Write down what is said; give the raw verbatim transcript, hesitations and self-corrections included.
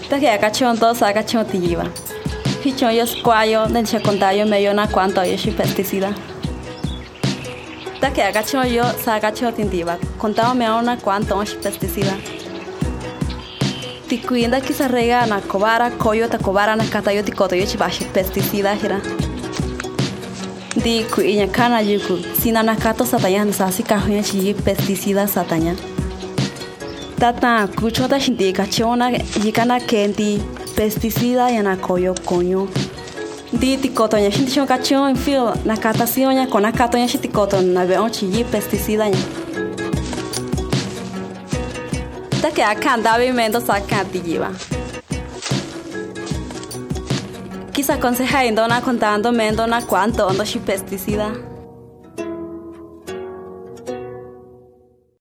Ta que acá chon dos acá chon tiba. Hichon yo squayo den che contayo medio na cuanto yo shi pesticida. Ta que acá chon yo saca chon tindiva. Contaba me una cuanto shi pesticida. Ti cuida que se rega na cobara coyo ta cobara na catayo ti coto yo chi bashi pesticida hira. Di cuiña cana yuku sina na cato satayan sasi cajuña chi pesticida satanya. Tata kuchota shintika chona yikana kenti pesticida yana koyo coño. Di tikoto nya shinti chon kachon fil na kata sionya kona kato nya shitikoto na veon chi pesticida nya. Ta que acá davi mendo sacanti yiva. Quizá aconseja indona contando mendo na cuanto ondo shi pesticida.